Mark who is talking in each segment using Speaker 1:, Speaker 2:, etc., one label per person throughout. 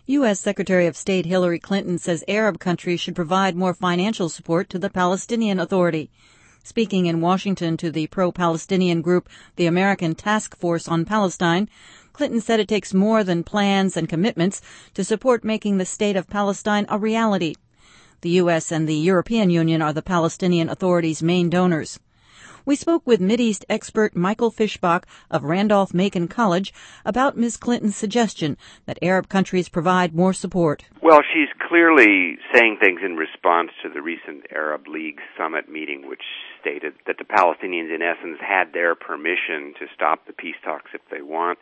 Speaker 1: U.S. Secretary of State Hillary Clinton says Arab countries should provide more financial support to the Palestinian Authority. Speaking in Washington to the pro-Palestinian group, the American Task Force on Palestine, Clinton said it takes more than plans and commitments to support making the state of Palestine a reality. The U.S. and the European Union are the Palestinian Authority's main donors. We spoke with Mideast expert Michael Fischbach of Randolph-Macon College about Ms. Clinton's suggestion that Arab countries provide more support.
Speaker 2: Well, she's clearly saying things in response to the recent Arab League summit meeting, which stated that the Palestinians, in essence, had their permission to stop the peace talks if they want.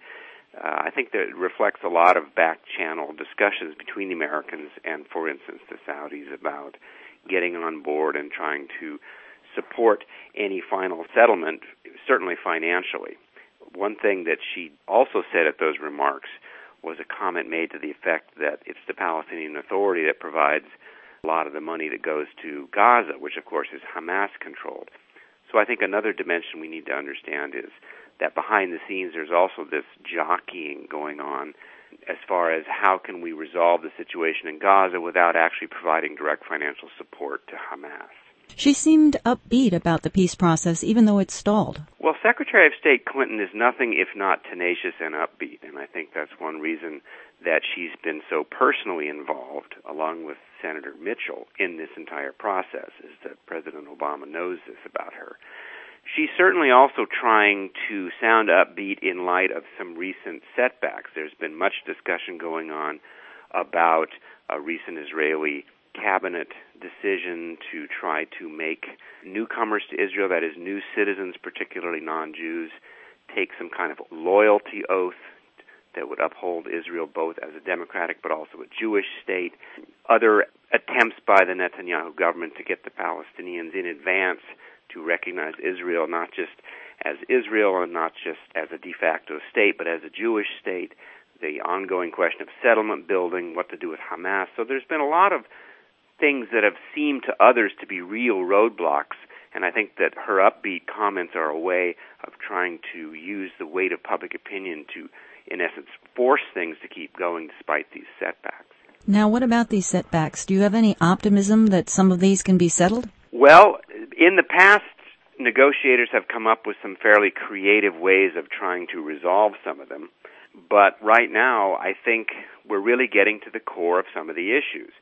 Speaker 2: I think that it reflects a lot of back-channel discussions between the Americans and, for instance, the Saudis about getting on board and trying to support any final settlement, certainly financially. One thing that she also said at those remarks was a comment made to the effect that it's the Palestinian Authority that provides a lot of the money that goes to Gaza, which of course is Hamas-controlled. So I think another dimension we need to understand is that behind the scenes there's also this jockeying going on as far as how can we resolve the situation in Gaza without actually providing direct financial support to Hamas.
Speaker 1: She seemed upbeat about the peace process, even though it stalled.
Speaker 2: Well, Secretary of State Clinton is nothing if not tenacious and upbeat, and I think that's one reason that she's been so personally involved, along with Senator Mitchell, in this entire process, is that President Obama knows this about her. She's certainly also trying to sound upbeat in light of some recent setbacks. There's been much discussion going on about a recent Israeli cabinet decision to try to make newcomers to Israel, that is new citizens, particularly non-Jews, take some kind of loyalty oath that would uphold Israel both as a democratic but also a Jewish state. Other attempts by the Netanyahu government to get the Palestinians in advance to recognize Israel not just as Israel and not just as a de facto state but as a Jewish state. The ongoing question of settlement building, what to do with Hamas. So there's been a lot of things that have seemed to others to be real roadblocks, and I think that her upbeat comments are a way of trying to use the weight of public opinion to, in essence, force things to keep going despite these setbacks.
Speaker 1: Now, what about these setbacks? Do you have any optimism that some of these can be settled?
Speaker 2: Well, in the past, negotiators have come up with some fairly creative ways of trying to resolve some of them, but right now I think we're really getting to the core of some of the issues.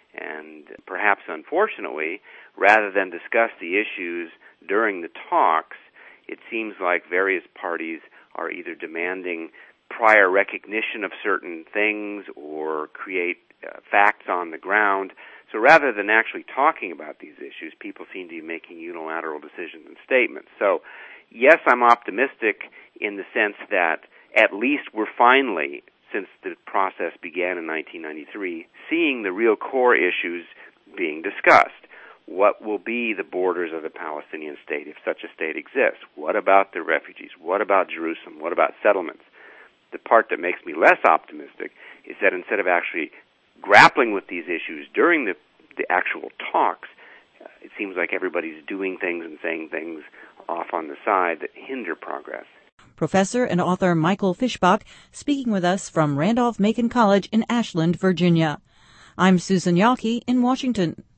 Speaker 2: And perhaps unfortunately, rather than discuss the issues during the talks, it seems like various parties are either demanding prior recognition of certain things or create facts on the ground. So rather than actually talking about these issues, people seem to be making unilateral decisions and statements. So yes, I'm optimistic in the sense that at least we're finally, since the process began in 1993, seeing the real core issues being discussed. What will be the borders of the Palestinian state if such a state exists? What about the refugees? What about Jerusalem? What about settlements? The part that makes me less optimistic is that instead of actually grappling with these issues during the actual talks, it seems like everybody's doing things and saying things off on the side that hinder progress.
Speaker 1: Professor and author Michael Fischbach speaking with us from Randolph-Macon College in Ashland, Virginia. I'm Susan Yawkey in Washington.